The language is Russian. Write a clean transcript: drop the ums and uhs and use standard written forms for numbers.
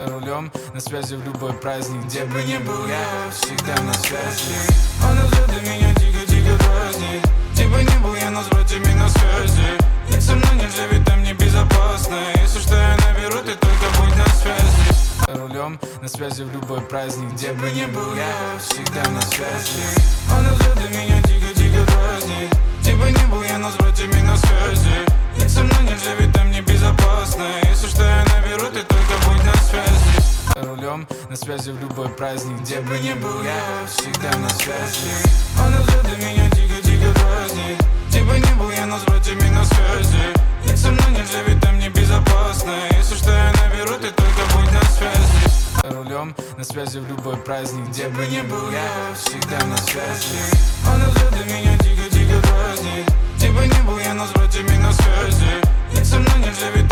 Рулем на связи в любой праздник, где бы ни был я, всегда на связи. Она взгляды меня дико дразнит. Где бы ни был я, но с братьями на связи. Ведь со мной нельзя, ведь там небезопасно. Если что я наберу, ты только будь на связи. Рулем на связи в любой праздник, где бы ни был я, всегда на связи. Она взгляды меня дико дразнит. Где бы ни был я, но с братьями на связи. Ведь со мной нельзя, ведь там небезопасно. Если что я наберу, ты только будь на связи. Рулем на связи в любой праздник, где бы ни был я, всегда на связи. Она взгляды меня дико дразнит. Где бы ни был я, но с братьями на связи. Ведь со мной нельзя, ведь там небезопасно. Если что я наберу, ты только будь на связи. Рулем на связи в любой праздник, где бы ни был я, всегда на связи. Она взгляды меня дико дразнит. Где бы ни был я, но с братьями на связи. Ведь со мной нельзя, ведь